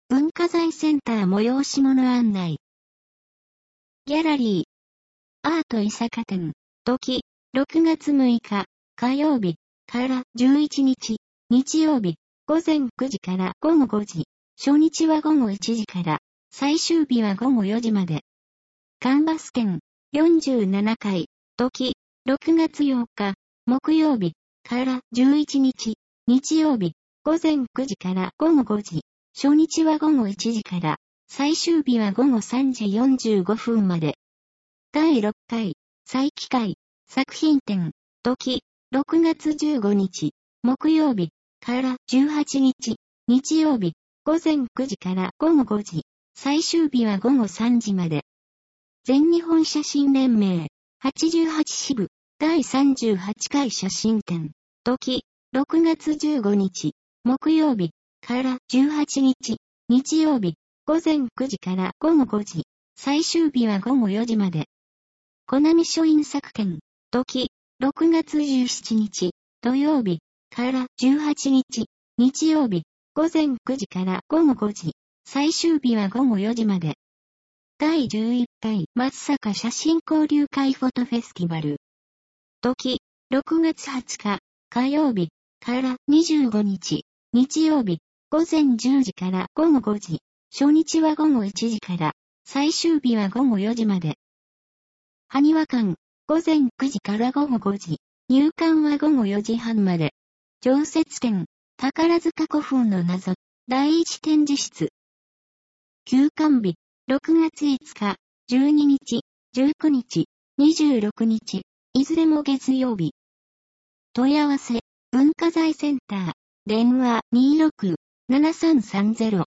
文化財センター催し物案内。ギャラリー、アート伊坂店、時、6月6日、火曜日、から11日、日曜日、午前9時から午後5時、初日は午後1時から、最終日は午後4時まで。カンバス展、47回、時、6月8日、木曜日、から11日、日曜日、午前9時から午後5時、初日は午後1時から、最終日は午後3時45分まで。第6回、再機会、作品展、時、6月15日、木曜日、から18日、日曜日、午前9時から午後5時、最終日は午後3時まで。全日本写真連盟、88支部、第38回写真展、時、6月15日、木曜日、から18日、日曜日、午前9時から午後5時、最終日は午後4時まで。コナミ書院作展、時、6月17日、土曜日、から18日、日曜日、午前9時から午後5時、最終日は午後4時まで。第11回松阪写真交流会フォトフェスティバル。時、6月20日、火曜日、から25日、日曜日、午前10時から午後5時、初日は午後1時から、最終日は午後4時まで。埴輪館、午前9時から午後5時、入館は午後4時半まで。常設展、宝塚古墳の謎、第一展示室。休館日、6月5日、12日、19日、26日、いずれも月曜日。問い合わせ、文化財センター、電話 26-7330